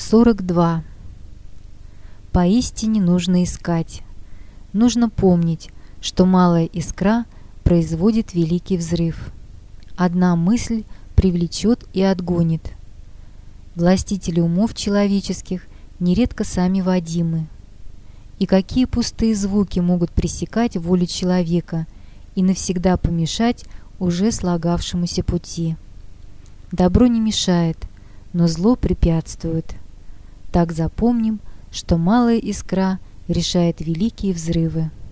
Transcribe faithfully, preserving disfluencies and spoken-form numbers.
сорок два. Поистине нужно искать. Нужно помнить, что малая искра производит великий взрыв. Одна мысль привлечет и отгонит. Властители умов человеческих нередко сами вадимы. И какие пустые звуки могут пресекать волю человека и навсегда помешать уже слагавшемуся пути. Добро не мешает, но зло препятствует. Так запомним, что малая искра решает великие взрывы.